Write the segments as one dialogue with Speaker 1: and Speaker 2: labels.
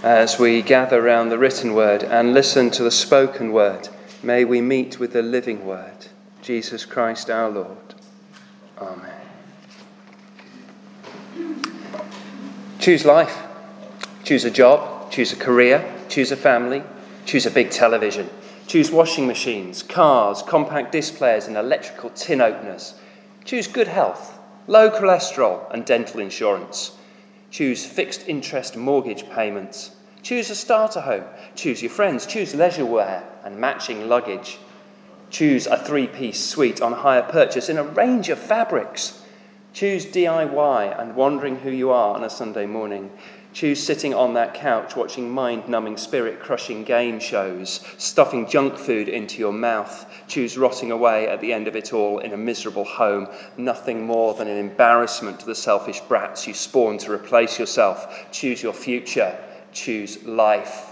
Speaker 1: as we gather round the written word and listen to the spoken word. May we meet with the living word, Jesus Christ our Lord. Amen. Choose life. Choose a job. Choose a career. Choose a family. Choose a big television. Choose washing machines, cars, compact disc players and electrical tin openers. Choose good health, low cholesterol and dental insurance. Choose fixed interest mortgage payments. Choose a starter home. Choose your friends. Choose leisure wear and matching luggage. Choose a three-piece suite on hire purchase in a range of fabrics. Choose DIY and wondering who you are on a Sunday morning. Choose sitting on that couch watching mind-numbing, spirit-crushing game shows, stuffing junk food into your mouth. Choose rotting away at the end of it all in a miserable home, nothing more than an embarrassment to the selfish brats you spawn to replace yourself. Choose your future. Choose life.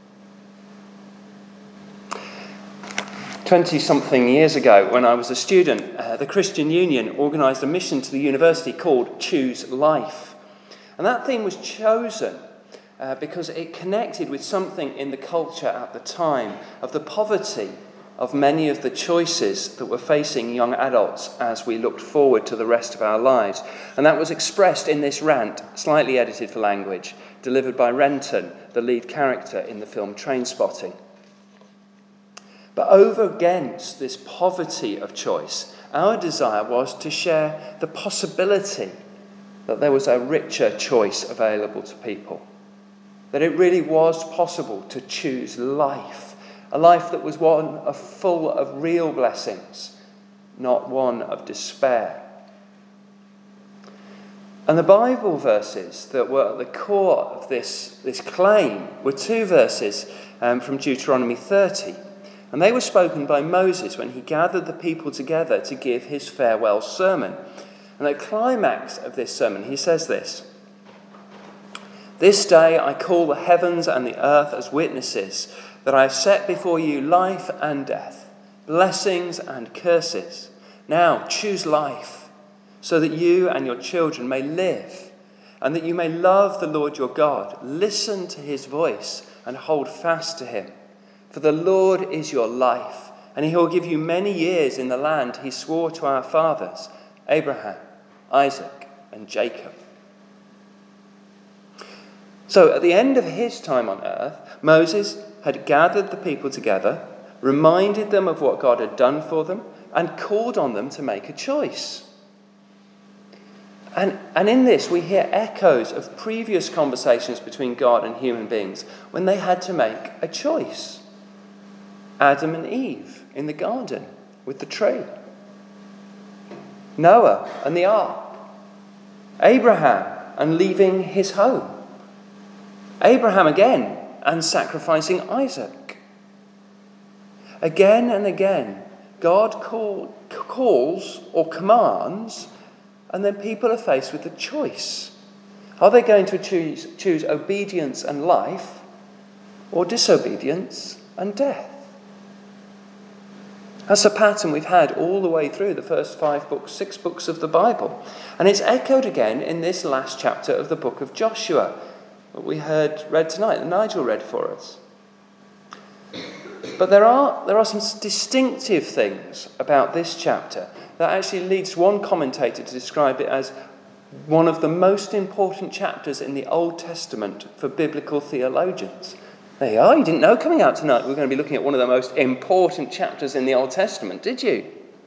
Speaker 1: 20-something years ago, when I was a student, the Christian Union organised a mission to the university called Choose Life. And that theme was chosen because it connected with something in the culture at the time of the poverty of many of the choices that were facing young adults as we looked forward to the rest of our lives. And that was expressed in this rant, slightly edited for language, delivered by Renton, the lead character in the film Trainspotting. But over against this poverty of choice, our desire was to share the possibility that there was a richer choice available to people. That it really was possible to choose life. A life that was one full of real blessings, not one of despair. And the Bible verses that were at the core of this claim were two verses from Deuteronomy 30. And they were spoken by Moses when he gathered the people together to give his farewell sermon. And at the climax of this sermon, he says this: "This day I call the heavens and the earth as witnesses that I have set before you life and death, blessings and curses. Now choose life, so that you and your children may live, and that you may love the Lord your God. Listen to his voice and hold fast to him. For the Lord is your life, and he will give you many years in the land he swore to our fathers, Abraham, Isaac, and Jacob." So at the end of his time on earth, Moses had gathered the people together, reminded them of what God had done for them, and called on them to make a choice. And in this, we hear echoes of previous conversations between God and human beings when they had to make a choice. Adam and Eve in the garden with the tree. Noah and the ark. Abraham and leaving his home. Abraham again and sacrificing Isaac. Again and again, God calls or commands, and then people are faced with a choice. Are they going to choose obedience and life, or disobedience and death? That's a pattern we've had all the way through the first 6 books of the Bible. And it's echoed again in this last chapter of the book of Joshua, that we read tonight, that Nigel read for us. But there are some distinctive things about this chapter that actually leads one commentator to describe it as one of the most important chapters in the Old Testament for biblical theologians. There you are. You didn't know coming out tonight we're going to be looking at one of the most important chapters in the Old Testament, did you?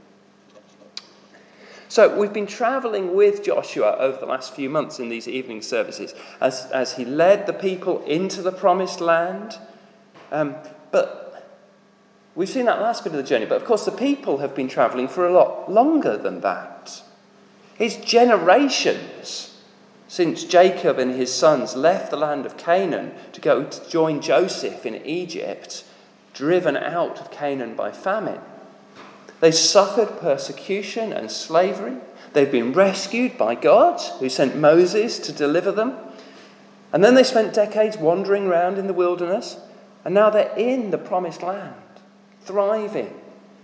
Speaker 1: So we've been travelling with Joshua over the last few months in these evening services as he led the people into the promised land. But we've seen that last bit of the journey. But of course the people have been travelling for a lot longer than that. It's generations since Jacob and his sons left the land of Canaan to go to join Joseph in Egypt, driven out of Canaan by famine. They suffered persecution and slavery. They've been rescued by God, who sent Moses to deliver them. And then they spent decades wandering around in the wilderness, and now they're in the promised land, thriving.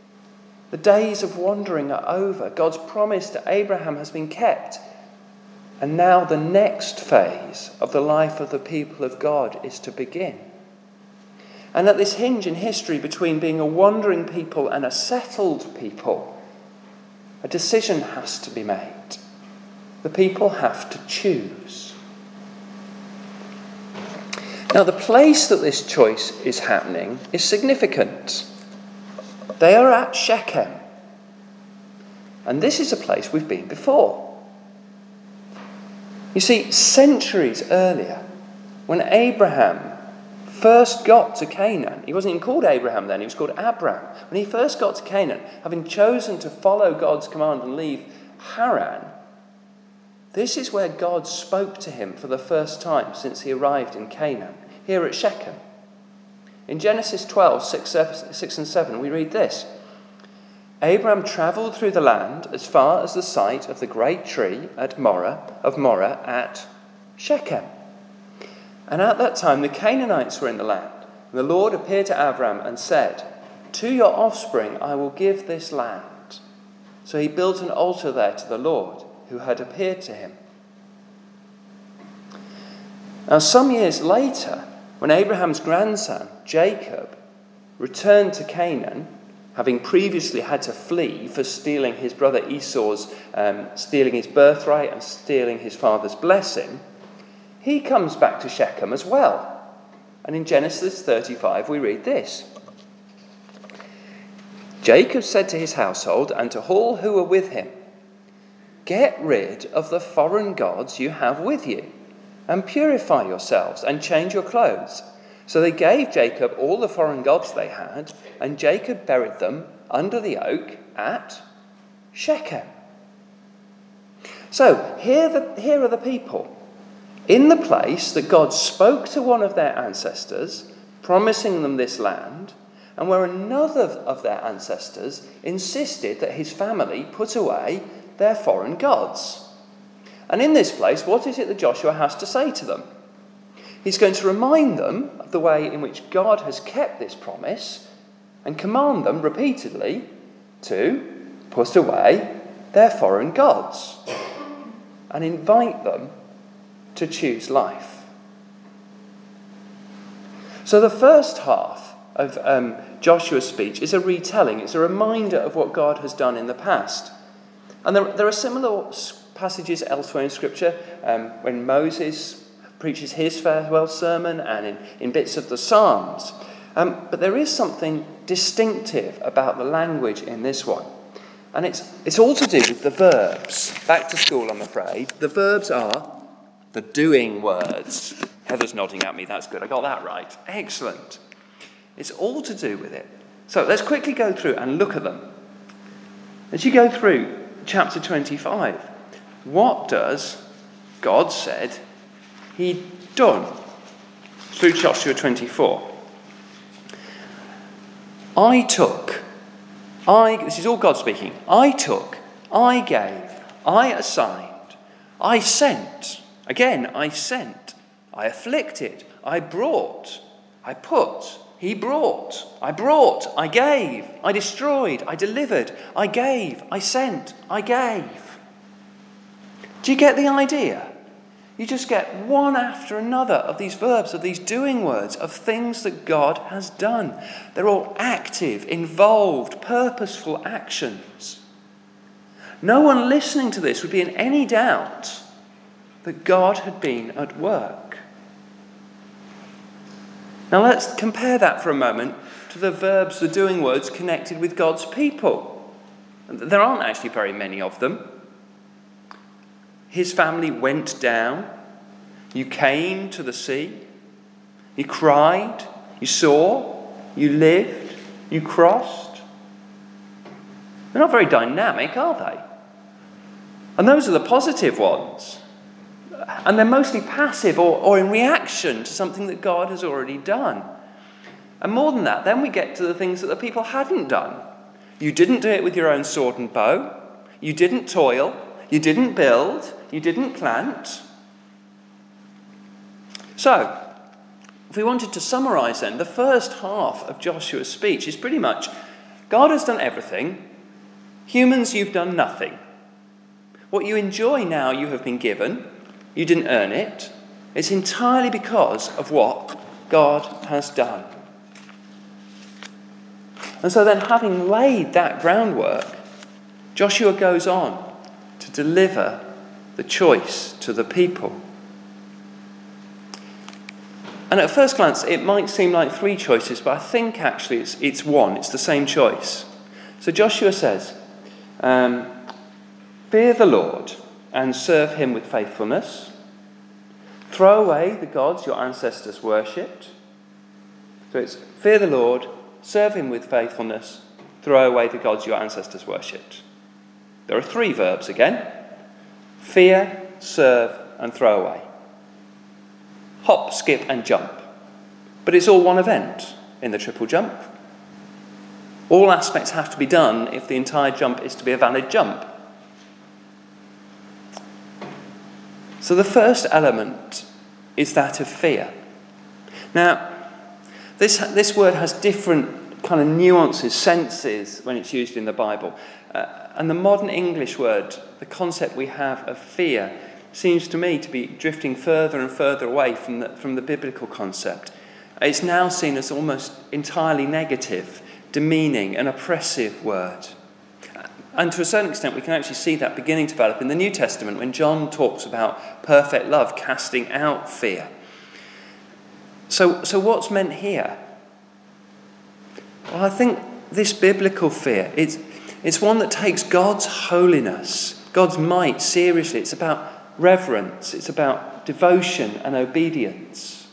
Speaker 1: The days of wandering are over. God's promise to Abraham has been kept. And now the next phase of the life of the people of God is to begin. And at this hinge in history between being a wandering people and a settled people, a decision has to be made. The people have to choose. Now, the place that this choice is happening is significant. They are at Shechem. And this is a place we've been before. You see, centuries earlier, when Abraham first got to Canaan, he wasn't even called Abraham then, he was called Abram. When he first got to Canaan, having chosen to follow God's command and leave Haran, this is where God spoke to him for the first time since he arrived in Canaan, here at Shechem. In Genesis 12, 6 and 7, we read this. Abraham travelled through the land as far as the site of the great tree of Moreh at Shechem. And at that time the Canaanites were in the land. And the Lord appeared to Abraham and said, "To your offspring I will give this land." So he built an altar there to the Lord, who had appeared to him. Now, some years later, when Abraham's grandson, Jacob, returned to Canaan, having previously had to flee for stealing his brother Esau's, stealing his birthright and stealing his father's blessing, he comes back to Shechem as well. And in Genesis 35 we read this. Jacob said to his household and to all who were with him, "Get rid of the foreign gods you have with you, and purify yourselves and change your clothes." So they gave Jacob all the foreign gods they had, and Jacob buried them under the oak at Shechem. So here are the people, in the place that God spoke to one of their ancestors, promising them this land, and where another of their ancestors insisted that his family put away their foreign gods. And in this place, what is it that Joshua has to say to them? He's going to remind them of the way in which God has kept this promise and command them repeatedly to put away their foreign gods and invite them to choose life. So the first half of Joshua's speech is a retelling. It's a reminder of what God has done in the past. And there are similar passages elsewhere in Scripture when Moses preaches his farewell sermon and in bits of the Psalms. But there is something distinctive about the language in this one. And it's all to do with the verbs. Back to school, I'm afraid. The verbs are the doing words. Heather's nodding at me. That's good. I got that right. Excellent. It's all to do with it. So let's quickly go through and look at them. As you go through chapter 25, what does God said he'd done through Joshua 24? This is all God speaking. I took, I gave, I assigned, I sent. Again, I sent, I afflicted, I brought, I put, he brought, I gave, I destroyed, I delivered, I gave, I sent, I gave. Do you get the idea? You just get one after another of these verbs, of these doing words, of things that God has done. They're all active, involved, purposeful actions. No one listening to this would be in any doubt that God had been at work. Now let's compare that for a moment to the verbs, the doing words connected with God's people. There aren't actually very many of them. His family went down. You came to the sea. You cried. You saw. You lived. You crossed. They're not very dynamic, are they? And those are the positive ones. And they're mostly passive or in reaction to something that God has already done. And more than that, then we get to the things that the people hadn't done. You didn't do it with your own sword and bow. You didn't toil. You didn't build. You didn't plant. So, if we wanted to summarise then, the first half of Joshua's speech is pretty much, God has done everything. Humans, you've done nothing. What you enjoy now you have been given. You didn't earn it. It's entirely because of what God has done. And so then, having laid that groundwork, Joshua goes on to deliver the choice to the people. And at first glance, it might seem like three choices, but I think actually it's one. It's the same choice. So Joshua says, fear the Lord and serve him with faithfulness. Throw away the gods your ancestors worshipped. So it's fear the Lord, serve him with faithfulness, throw away the gods your ancestors worshipped. There are three verbs again. Fear, serve, and throw away. Hop, skip, and jump. But it's all one event in the triple jump. All aspects have to be done if the entire jump is to be a valid jump. So the first element is that of fear. Now, this word has different kind of nuances, senses when it's used in the Bible. And the modern English word, the concept we have of fear, seems to me to be drifting further and further away from the biblical concept. It's now seen as almost entirely negative, demeaning, an oppressive word. And to a certain extent, we can actually see that beginning to develop in the New Testament when John talks about perfect love casting out fear. So what's meant here? Well, I think this biblical fear, it's one that takes God's holiness, God's might seriously. It's about reverence, it's about devotion and obedience.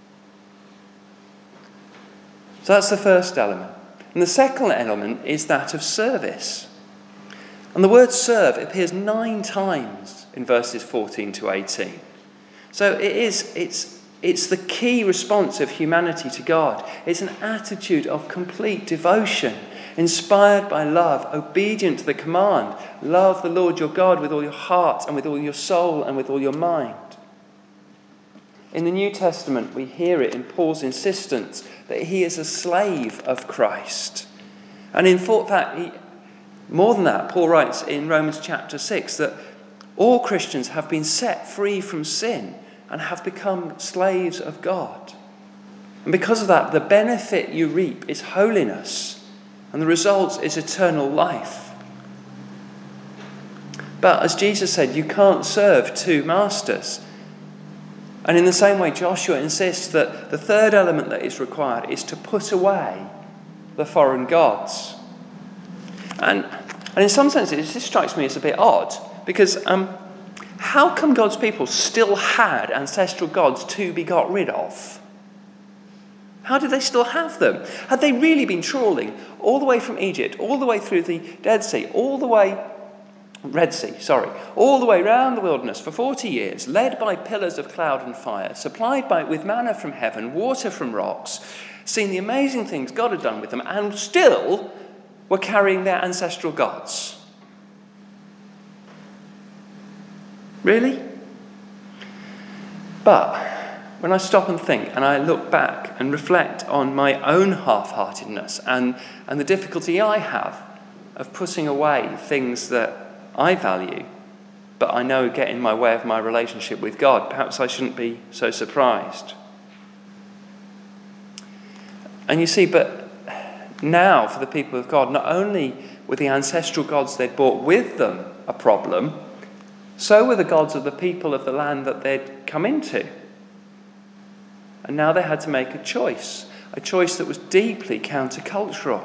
Speaker 1: So that's the first element. And the second element is that of service. And the word serve appears 9 times in verses 14 to 18. So it's the key response of humanity to God. It's an attitude of complete devotion, inspired by love, obedient to the command. Love the Lord your God with all your heart and with all your soul and with all your mind. In the New Testament, we hear it in Paul's insistence that he is a slave of Christ. And in fact, more than that, Paul writes in Romans chapter 6 that all Christians have been set free from sin and have become slaves of God. And because of that, the benefit you reap is holiness, and the result is eternal life. But as Jesus said, you can't serve 2 masters. And in the same way, Joshua insists that the third element that is required is to put away the foreign gods. And in some senses, this strikes me as a bit odd, because how come God's people still had ancestral gods to be got rid of? How did they still have them? Had they really been trawling all the way from Egypt, all the way through the Red Sea, all the way around the wilderness for 40 years, led by pillars of cloud and fire, supplied with manna from heaven, water from rocks, seen the amazing things God had done with them, and still were carrying their ancestral gods? Really? But when I stop and think and I look back and reflect on my own half-heartedness and the difficulty I have of putting away things that I value, but I know get in my way of my relationship with God, perhaps I shouldn't be so surprised. And you see, but now for the people of God, not only were the ancestral gods they'd brought with them a problem, so were the gods of the people of the land that they'd come into. And now they had to make a choice that was deeply countercultural.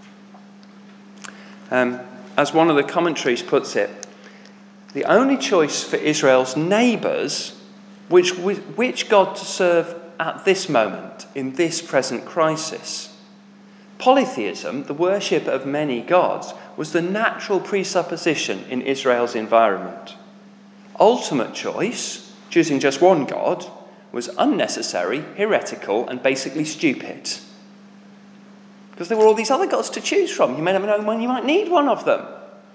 Speaker 1: As one of the commentaries puts it, the only choice for Israel's neighbours, which God to serve at this moment, in this present crisis. Polytheism, the worship of many gods, was the natural presupposition in Israel's environment. Ultimate choice, choosing just one god, was unnecessary, heretical, and basically stupid. Because there were all these other gods to choose from. You may never know when you might need one of them.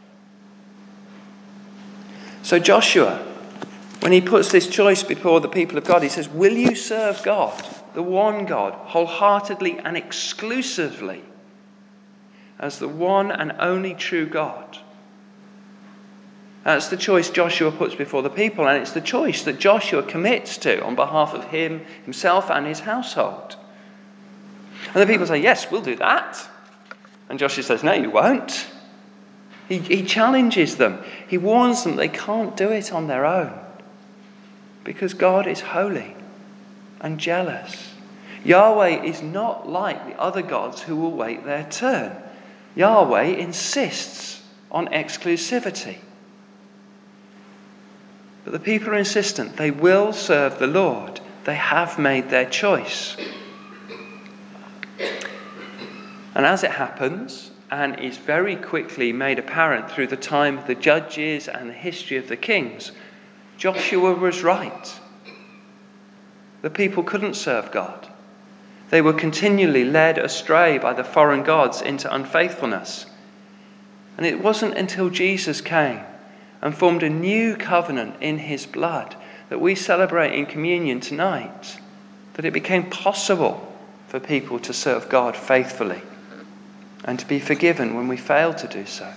Speaker 1: So Joshua, when he puts this choice before the people of God, he says, will you serve God, the one God, wholeheartedly and exclusively, as the one and only true God? That's the choice Joshua puts before the people, and it's the choice that Joshua commits to on behalf of himself and his household. And the people say, yes, we'll do that. And Joshua says, no, you won't. He challenges them. He warns them they can't do it on their own because God is holy and jealous. Yahweh is not like the other gods who will wait their turn. Yahweh insists on exclusivity. But the people are insistent. They will serve the Lord. They have made their choice. And as it happens, and is very quickly made apparent through the time of the judges and the history of the kings, Joshua was right. The people couldn't serve God. They were continually led astray by the foreign gods into unfaithfulness. And it wasn't until Jesus came and formed a new covenant in his blood that we celebrate in communion tonight that it became possible for people to serve God faithfully and to be forgiven when we fail to do so.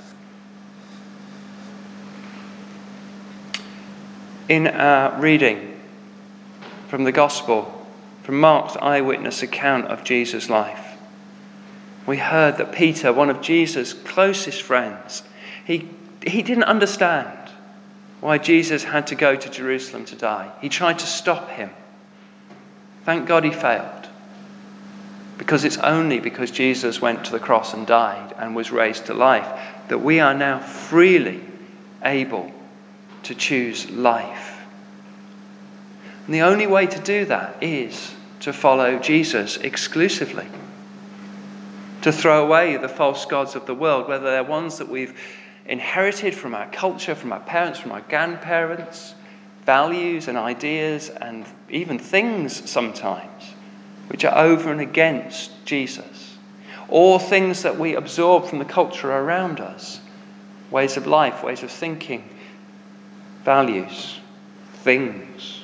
Speaker 1: In our reading from the Gospel, from Mark's eyewitness account of Jesus' life, we heard that Peter, one of Jesus' closest friends, he didn't understand why Jesus had to go to Jerusalem to die. He tried to stop him. Thank God he failed. Because it's only because Jesus went to the cross and died and was raised to life that we are now freely able to choose life. And the only way to do that is to follow Jesus exclusively. To throw away the false gods of the world, whether they're ones that we've inherited from our culture, from our parents, from our grandparents, values and ideas and even things sometimes, which are over and against Jesus, or things that we absorb from the culture around us, ways of life, ways of thinking, values, things.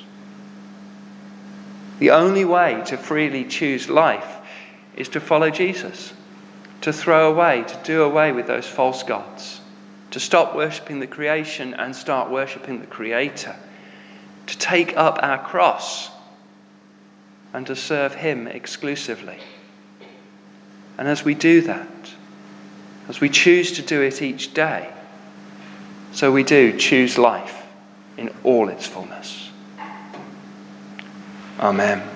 Speaker 1: The only way to freely choose life is to follow Jesus, to throw away, to do away with those false gods, to stop worshipping the creation and start worshipping the Creator, to take up our cross and to serve him exclusively. And as we do that, as we choose to do it each day, so we do choose life in all its fullness. Amen.